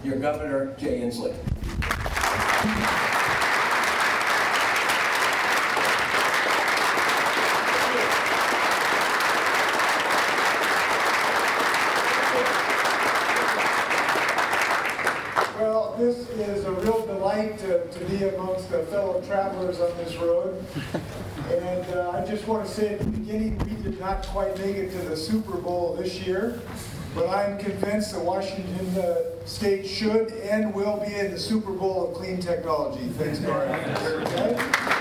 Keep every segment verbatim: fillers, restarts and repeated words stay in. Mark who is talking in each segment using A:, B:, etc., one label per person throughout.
A: your Governor, Jay Inslee.
B: Well, this is a real delight to, to be amongst the fellow travelers on this road. And uh, I just want to say at the beginning, we did not quite make it to the Super Bowl this year, but I'm convinced that Washington uh, State should and will be in the Super Bowl of clean technology. Thanks, Dora. Okay?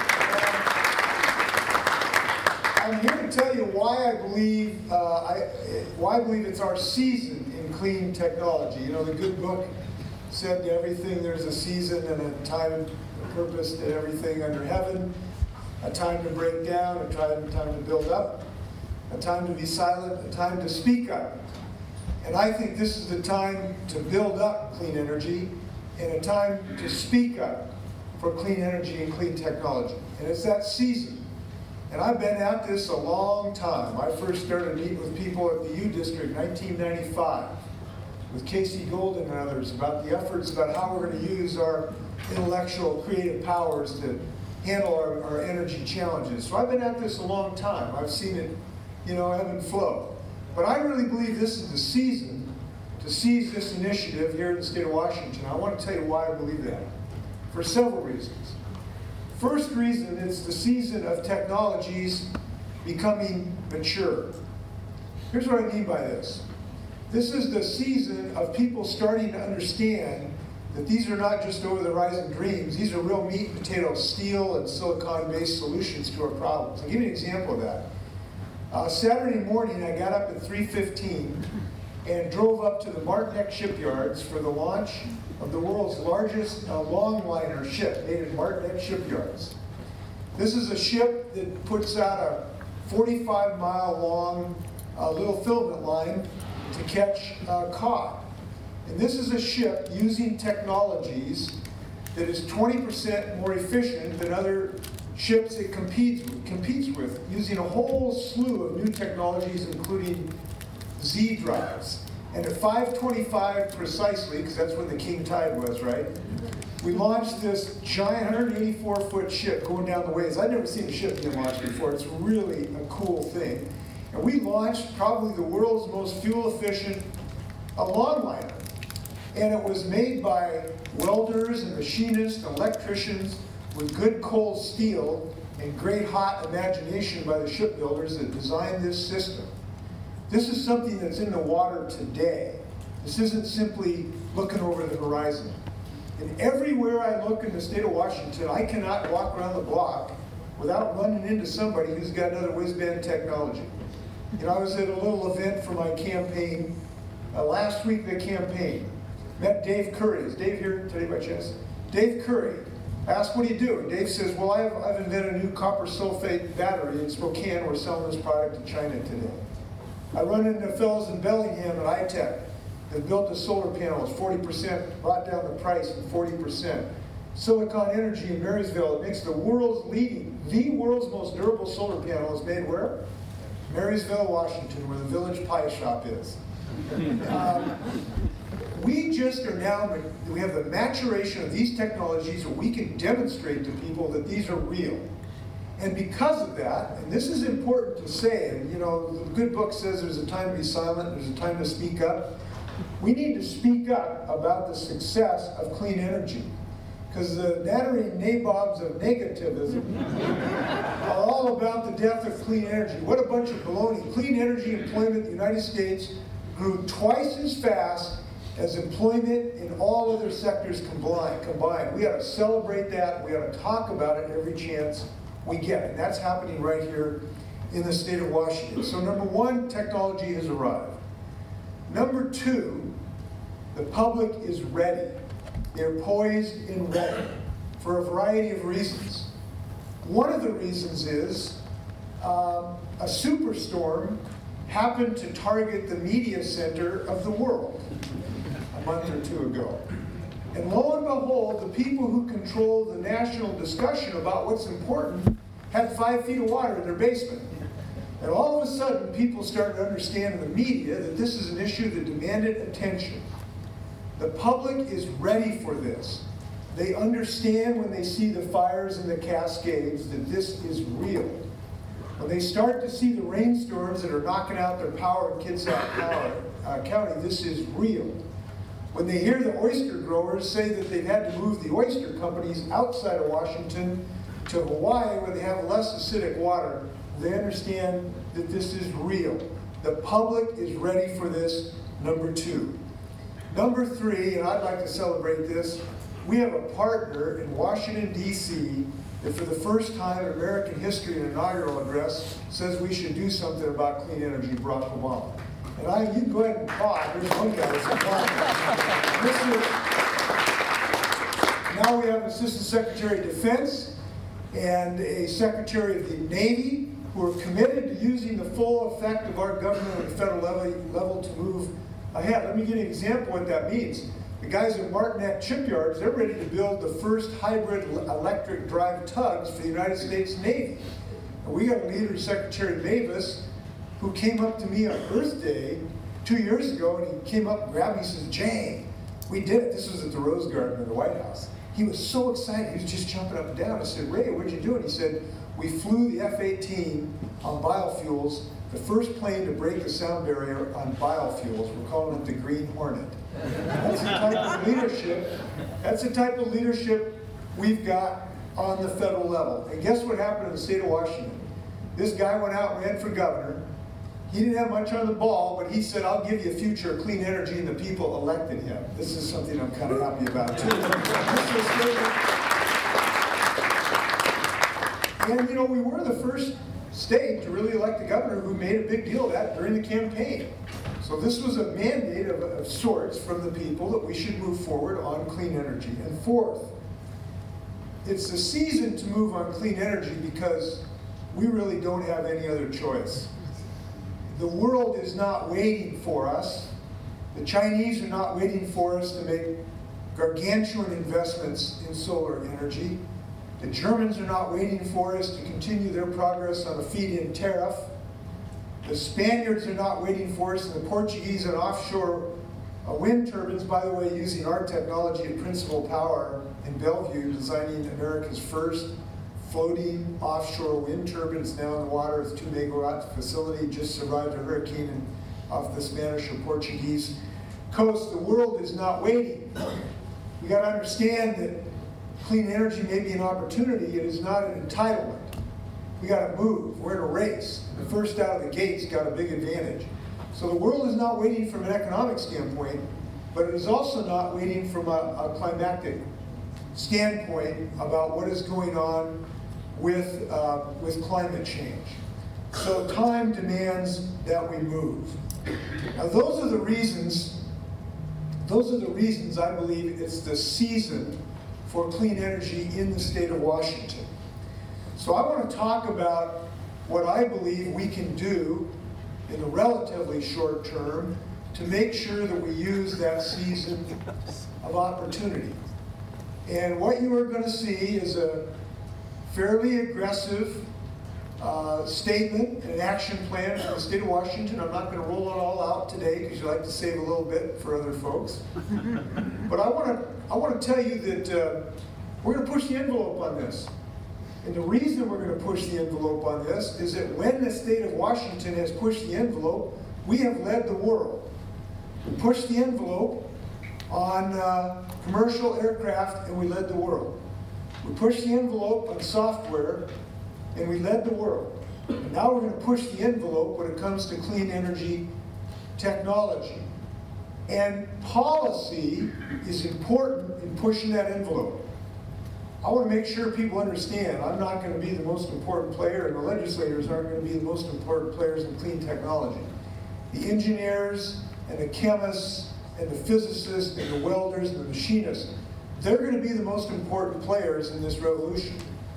B: I'm here to tell you why I believe uh, I, why I believe it's our season in clean technology. You know, the good book said to everything there's a season and a time and purpose to everything under heaven. A time to break down, a time, time to build up, a time to be silent, a time to speak up. And I think this is the time to build up clean energy and a time to speak up for clean energy and clean technology. And it's that season. And I've been at this a long time. I first started meeting with people at the U District in nineteen ninety-five with Casey Golden and others about the efforts about how we're going to use our intellectual creative powers to handle our, our energy challenges. So I've been at this a long time. I've seen it, you know, ebb and flow. But I really believe this is the season to seize this initiative here in the state of Washington. I want to tell you why I believe that. For several reasons. First reason is the season of technologies becoming mature. Here's what I mean by this. This is the season of people starting to understand that these are not just over-the-horizon dreams. These are real meat and potato steel and silicon-based solutions to our problems. I'll give you an example of that. Uh, Saturday morning, I got up at three fifteen and drove up to the Martineck shipyards for the launch of the world's largest uh, longliner ship, made at Martineck shipyards. This is a ship that puts out a forty-five mile long uh, little filament line to catch uh, cod. And this is a ship using technologies that is twenty percent more efficient than other ships it competes with, competes with, using a whole slew of new technologies, including Z drives. And at five twenty-five precisely, because that's when the king tide was, right? We launched this giant one hundred eighty-four foot ship going down the waves. I've never seen a ship being launched before. It's really a cool thing. And we launched probably the world's most fuel-efficient uh, longliner. And it was made by welders and machinists and electricians with good cold steel and great hot imagination by the shipbuilders that designed this system. This is something that's in the water today. This isn't simply looking over the horizon. And everywhere I look in the state of Washington, I cannot walk around the block without running into somebody who's got another whiz-band technology. You know, I was at a little event for my campaign, uh, last week the campaign. Met Dave Curry. Is Dave here today by chance? Dave Curry. I asked, what do you do? And Dave says, well, I've, I've invented a new copper sulfate battery in Spokane. We're selling this product to China today. I run into fellows in Bellingham at I TEC that built a solar panel. It's forty percent, brought down the price in forty percent. Silicon Energy in Marysville, it makes the world's leading, the world's most durable solar panel is made where? Marysville, Washington, where the Village Pie Shop is. um, We just are now, we have the maturation of these technologies where we can demonstrate to people that these are real. And because of that, and this is important to say, and you know, the good book says there's a time to be silent, there's a time to speak up. We need to speak up about the success of clean energy. Because the nattering nabobs of negativism are all about the death of clean energy. What a bunch of baloney. Clean energy employment in the United States grew twice as fast as employment in all other sectors combined. combined. We ought to celebrate that. We ought to talk about it every chance we get. And that's happening right here in the state of Washington. So number one, technology has arrived. Number two, the public is ready. They're poised and ready for a variety of reasons. One of the reasons is um, a superstorm happened to target the media center of the world a month or two ago. And lo and behold, the people who control the national discussion about what's important had five feet of water in their basement. And all of a sudden, people started to understand in the media that this is an issue that demanded attention. The public is ready for this. They understand when they see the fires in the Cascades that this is real. When they start to see the rainstorms that are knocking out their power in Kitsap Power, uh, County, this is real. When they hear the oyster growers say that they've had to move the oyster companies outside of Washington to Hawaii where they have less acidic water, they understand that this is real. The public is ready for this, number two. Number three, and I'd like to celebrate this, we have a partner in Washington, D C that for the first time in American history in an inaugural address says we should do something about clean energy, Barack Obama. And I, you can go ahead and applaud. There's one guy that's applauding. Now we have an Assistant Secretary of Defense and a Secretary of the Navy who are committed to using the full effect of our government at the federal level, level to move ahead. Let me give you an example of what that means. The guys at Martinet Shipyards, they're ready to build the first hybrid electric drive tugs for the United States Navy. And we got a leader, Secretary Mavis, who came up to me on Earth Day two years ago, and he came up and grabbed me and says, Jay, we did it. This was at the Rose Garden in the White House. He was so excited, he was just jumping up and down. I said, Ray, what'd you do? And he said, we flew the F eighteen on biofuels, the first plane to break the sound barrier on biofuels. We're calling it the Green Hornet. That's the type of leadership, that's the type of leadership we've got on the federal level. And guess what happened in the state of Washington? This guy went out and ran for governor. He didn't have much on the ball, but he said, I'll give you a future of clean energy, and the people elected him. This is something I'm kind of happy about, too. And, you know, we were the first state to really elect a governor who made a big deal of that during the campaign. So this was a mandate of, of sorts from the people that we should move forward on clean energy. And fourth, it's the season to move on clean energy because we really don't have any other choice. The world is not waiting for us. The Chinese are not waiting for us to make gargantuan investments in solar energy. The Germans are not waiting for us to continue their progress on a feed-in tariff. The Spaniards are not waiting for us, and the Portuguese on offshore uh, wind turbines, by the way, using our technology at Principal Power in Bellevue, designing America's first floating offshore wind turbines now in the water. It's a two megawatt facility, just survived a hurricane in, off the Spanish or Portuguese coast. The world is not waiting. We got to understand that clean energy may be an opportunity. It is not an entitlement. We got to move. We're in a race. The first out of the gates got a big advantage. So the world is not waiting from an economic standpoint, but it is also not waiting from a, a climactic standpoint about what is going on with, uh, with climate change. So time demands that we move. Now those are the reasons, those are the reasons I believe it's the season for clean energy in the state of Washington. So I want to talk about what I believe we can do in the relatively short term to make sure that we use that season of opportunity. And what you are going to see is a fairly aggressive uh, statement and an action plan from the state of Washington. I'm not going to roll it all out today because you like to save a little bit for other folks. But I want to I want to tell you that uh, we're going to push the envelope on this. And the reason we're going to push the envelope on this is that when the state of Washington has pushed the envelope, we have led the world. We pushed the envelope on uh, commercial aircraft, and we led the world. We pushed the envelope on software, and we led the world. And now we're going to push the envelope when it comes to clean energy technology. And policy is important in pushing that envelope. I want to make sure people understand I'm not going to be the most important player, and the legislators aren't going to be the most important players in clean technology. The engineers and the chemists and the physicists and the welders and the machinists, they're going to be the most important players in this revolution.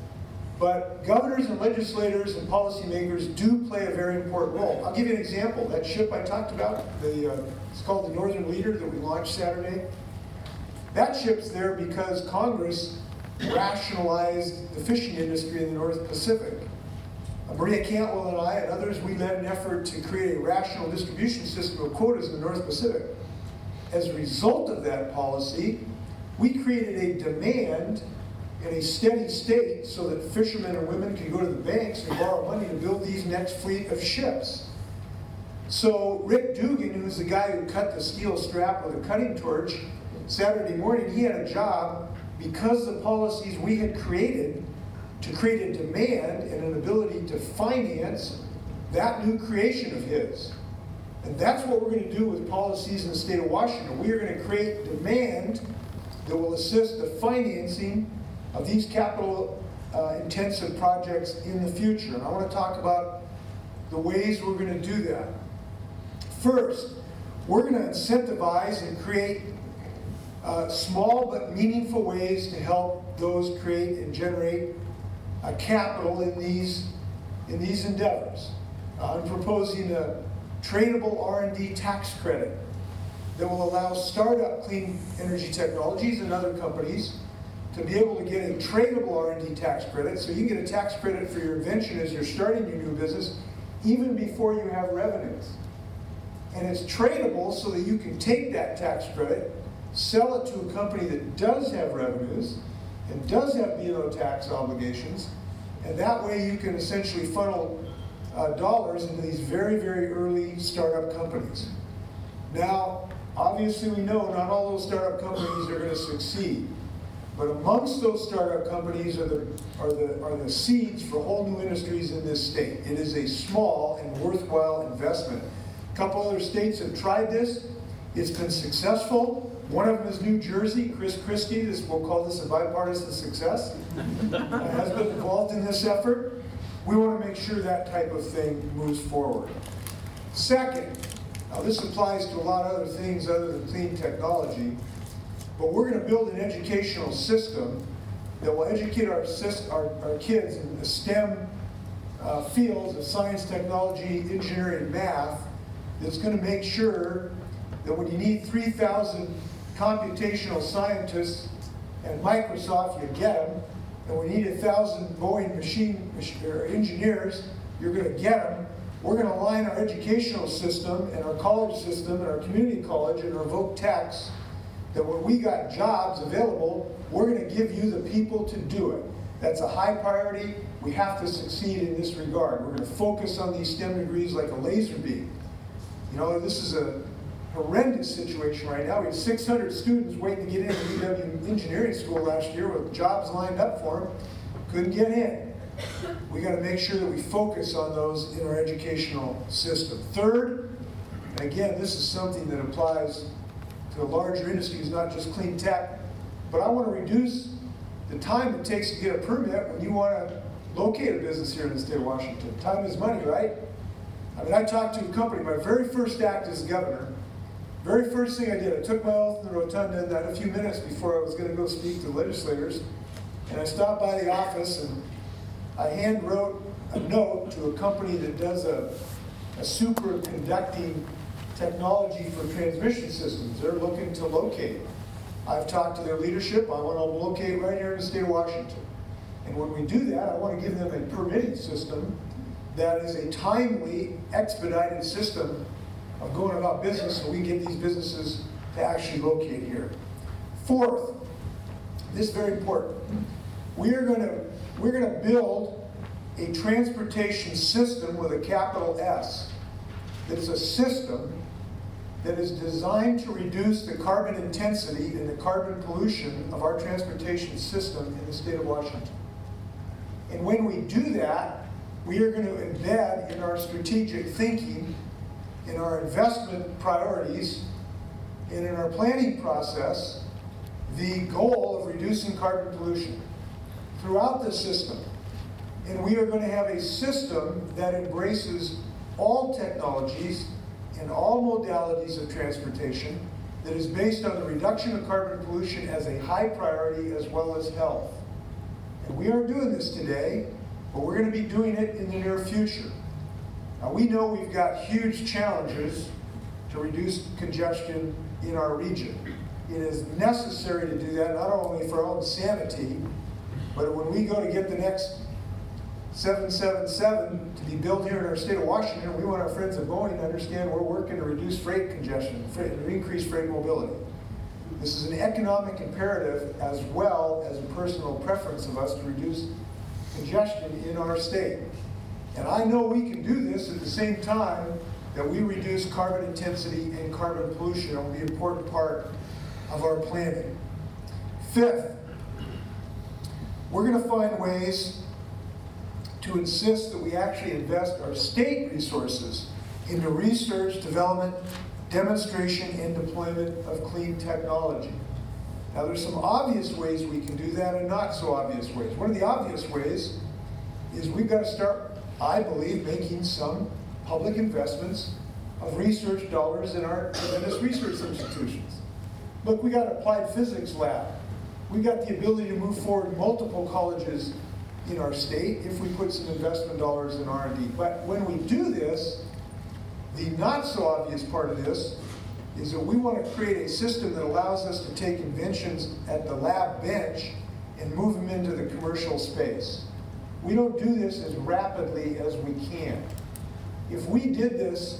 B: But governors and legislators and policymakers do play a very important role. I'll give you an example. That ship I talked about, the, uh, it's called the Northern Leader that we launched Saturday. That ship's there because Congress rationalized the fishing industry in the North Pacific. Uh, Maria Cantwell and I and others, we led an effort to create a rational distribution system of quotas in the North Pacific. as a result of that policy, we created a demand in a steady state so that fishermen and women can go to the banks and borrow money to build these next fleet of ships. So Rick Dugan, who's the guy who cut the steel strap with a cutting torch, Saturday morning, he had a job because the policies we had created to create a demand and an ability to finance that new creation of his. And that's what we're going to do with policies in the state of Washington. We are going to create demand that will assist the financing of these capital uh, intensive projects in the future. And I want to talk about the ways we're going to do that. First, we're going to incentivize and create uh, small but meaningful ways to help those create and generate uh, capital in these, in these endeavors. Uh, I'm proposing a tradable R and D tax credit that will allow startup clean energy technologies and other companies to be able to get a tradable R and D tax credit. So you get a tax credit for your invention as you're starting your new business, even before you have revenues. And it's tradable so that you can take that tax credit, sell it to a company that does have revenues and does have B and O tax obligations, and that way you can essentially funnel uh, dollars into these very, very early startup companies. Now, obviously we know not all those startup companies are going to succeed, but amongst those startup companies are the, are the, are the seeds for whole new industries in this state. It is a small and worthwhile investment. A couple other states have tried this. It's been successful. One of them is New Jersey. Chris Christie, this, we'll call this a bipartisan success, uh, has been involved in this effort. We want to make sure that type of thing moves forward. Second, now this applies to a lot of other things other than clean technology, but we're going to build an educational system that will educate our, our, our kids in the STEM uh, fields of science, technology, engineering, and math, that's going to make sure that when you need three thousand computational scientists at Microsoft, you get them, and when you need one thousand Boeing machine or engineers, you're going to get them. We're going to align our educational system and our college system and our community college and our Voc Techs that when we got jobs available, we're going to give you the people to do it. That's a high priority. We have to succeed in this regard. We're going to focus on these STEM degrees like a laser beam. You know, this is a horrendous situation right now. We have six hundred students waiting to get into U W engineering school last year with jobs lined up for them. Couldn't get in. We got to make sure that we focus on those in our educational system. Third, and again, this is something that applies to larger industries, not just clean tech, but I want to reduce the time it takes to get a permit when you want to locate a business here in the state of Washington. Time is money, right? I mean, I talked to a company, my very first act as governor, very first thing I did, I took my oath in the rotunda and that a few minutes before I was going to go speak to legislators, and I stopped by the office and I hand wrote a note to a company that does a, a superconducting technology for transmission systems. They're looking to locate. I've talked to their leadership. I want to locate right here in the state of Washington. And when we do that, I want to give them a permitting system that is a timely, expedited system of going about business so we get these businesses to actually locate here. Fourth, this is very important. We are going to we're going to build a transportation system with a capital S. That is a system that is designed to reduce the carbon intensity and the carbon pollution of our transportation system in the state of Washington. And when we do that, we are going to embed in our strategic thinking, in our investment priorities, and in our planning process, the goal of reducing carbon pollution throughout the system. And we are going to have a system that embraces all technologies and all modalities of transportation that is based on the reduction of carbon pollution as a high priority as well as health. And we aren't doing this today, but we're going to be doing it in the near future. Now, we know we've got huge challenges to reduce congestion in our region. It is necessary to do that, not only for our own sanity, but when we go to get the next seven seven seven to be built here in our state of Washington. We want our friends at Boeing to understand we're working to reduce freight congestion, freight, and increase freight mobility. This is an economic imperative as well as a personal preference of us to reduce congestion in our state. And I know we can do this at the same time that we reduce carbon intensity and carbon pollution. It will be an important part of our planning. Fifth, we're going to find ways to insist that we actually invest our state resources into research, development, demonstration, and deployment of clean technology. Now, there's some obvious ways we can do that and not so obvious ways. One of the obvious ways is we've got to start, I believe, making some public investments of research dollars in our tremendous research institutions. Look, we got an applied physics lab. We got the ability to move forward multiple colleges in our state if we put some investment dollars in R and D. But when we do this, the not so obvious part of this is that we want to create a system that allows us to take inventions at the lab bench and move them into the commercial space. We don't do this as rapidly as we can. If we did this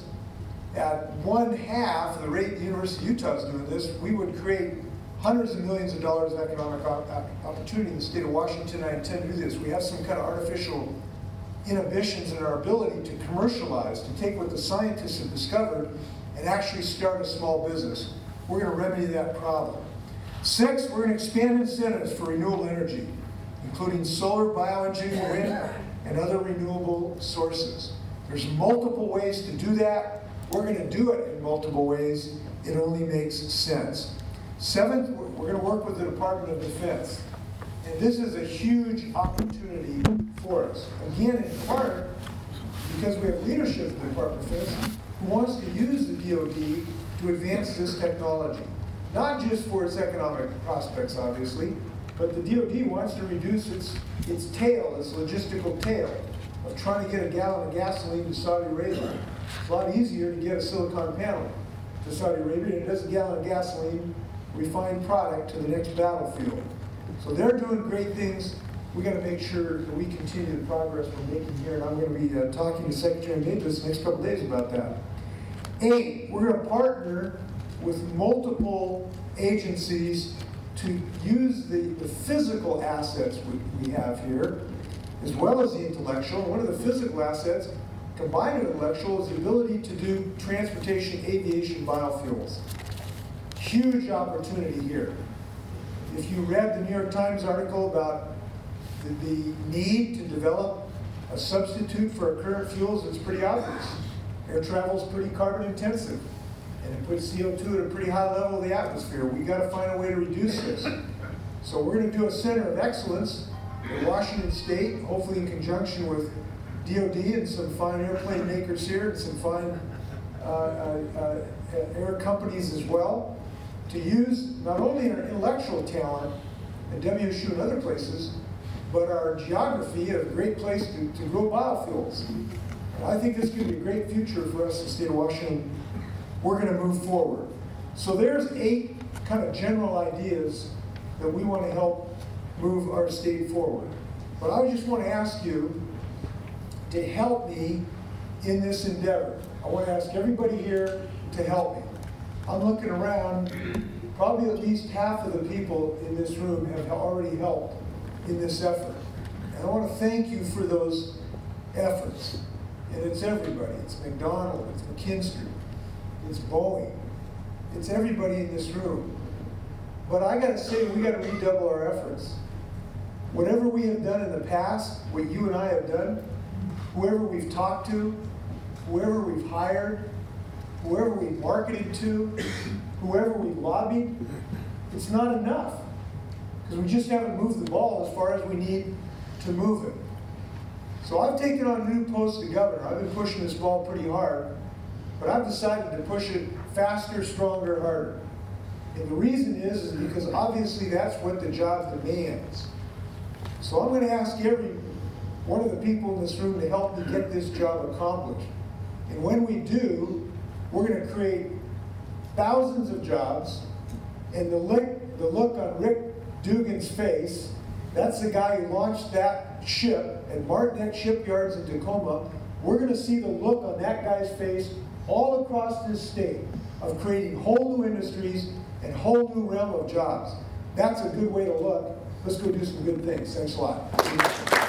B: at one half the rate the University of Utah is doing this, we would create hundreds of millions of dollars of economic op opportunity in the state of Washington. I intend to do this. We have some kind of artificial inhibitions in our ability to commercialize, to take what the scientists have discovered and actually start a small business. We're going to remedy that problem. Six, we're going to expand incentives for renewable energy, including solar, bioengineered wind, and other renewable sources. There's multiple ways to do that. We're going to do it in multiple ways. It only makes sense. Seventh, we're going to work with the Department of Defense. And this is a huge opportunity for us. Again, in part, because we have leadership in the Department of Defense who wants to use the D O D to advance this technology. Not just for its economic prospects, obviously, but the D O D wants to reduce its, its tail, its logistical tail, of trying to get a gallon of gasoline to Saudi Arabia. It's a lot easier to get a silicon panel to Saudi Arabia than it is a gallon of gasoline, refined product, to the next battlefield. So they're doing great things. We got to make sure that we continue the progress we're making here, and I'm going to be uh, talking to Secretary Davis the next couple days about that. Eight, we're going to partner with multiple agencies to use the, the physical assets we, we have here, as well as the intellectual. One of the physical assets, combined with intellectual, is the ability to do transportation, aviation, biofuels. Huge opportunity here. If you read the New York Times article about the, the need to develop a substitute for our current fuels, it's pretty obvious. Air travel is pretty carbon intensive, and it puts C O two at a pretty high level of the atmosphere. We've got to find a way to reduce this. So we're going to do a center of excellence in Washington State, hopefully in conjunction with D O D and some fine airplane makers here and some fine uh, uh, uh, air companies as well, to use not only our intellectual talent at W S U and other places, but our geography, a great place to, to grow biofuels. And I think this could be a great future for us in the state of Washington. We're going to move forward. So there's eight kind of general ideas that we want to help move our state forward. But I just want to ask you to help me in this endeavor. I want to ask everybody here to help me. I'm looking around, probably at least half of the people in this room have already helped in this effort. And I want to thank you for those efforts. And it's everybody. It's McDonald, it's McKinstry, it's Boeing, it's everybody in this room. But I got to say, we got to redouble our efforts. Whatever we have done in the past, what you and I have done, whoever we've talked to, whoever we've hired, whoever we've marketed to, whoever we've lobbied, it's not enough. Because we just haven't moved the ball as far as we need to move it. So I've taken on a new post of governor. I've been pushing this ball pretty hard, but I've decided to push it faster, stronger, harder. And the reason is, is because obviously that's what the job demands. So I'm going to ask every one of the people in this room to help me get this job accomplished. And when we do, we're going to create thousands of jobs, and the look, the look on Rick Dugan's face, that's the guy who launched that ship at Martinet Shipyards in Tacoma, we're going to see the look on that guy's face all across this state of creating whole new industries and whole new realm of jobs. That's a good way to look. Let's go do some good things. Thanks a lot.